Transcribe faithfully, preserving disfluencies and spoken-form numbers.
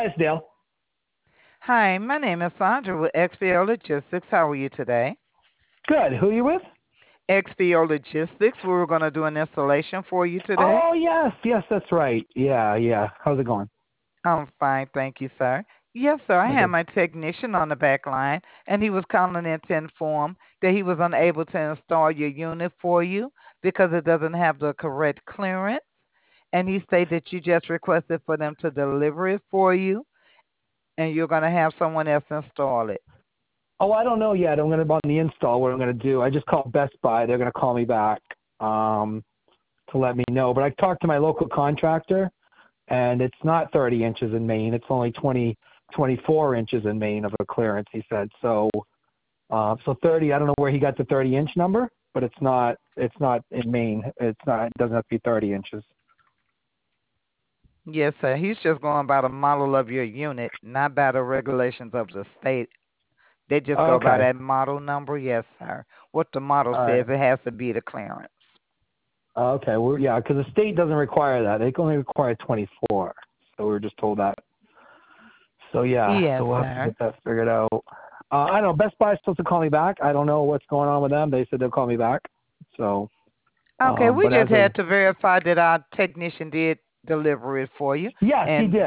Dale. Hi, my name is Sandra with X P O Logistics. How are you today? Good. Who are you with? X P O Logistics, we were going to do an installation for you today. Oh, yes. Yes, that's right. Yeah, yeah. How's it going? I'm fine, thank you, sir. Yes, sir. I had Okay. my technician on the back line, and he was calling in to inform that he was unable to install your unit for you because it doesn't have the correct clearance. And he stated that you just requested for them to deliver it for you, and you're going to have someone else install it. Oh, I don't know yet. I'm going to on the install what I'm going to do. I just called Best Buy. They're going to call me back um, to let me know. But I talked to my local contractor, and it's not thirty inches in Maine. It's only twenty, twenty-four inches in Maine of a clearance, he said. So, uh, so thirty, I don't know where he got the thirty inch number, but it's not, it's not in Maine. It's not, it doesn't have to be thirty inches. Yes, sir. He's just going by the model of your unit, not by the regulations of the state. They just go by Okay. that model number. Yes, sir. What the model All right. says, it has to be the clearance. Okay, well, yeah, because the state doesn't require that. They can only require twenty-four. So we were just told that. So yeah, Yes, so we'll have to sir. get that figured out. Uh, I don't know. Best Buy is supposed to call me back. I don't know what's going on with them. They said they'll call me back. So, Okay, um, we but as just of had to verify that our technician did deliver it for you. yes, he And did.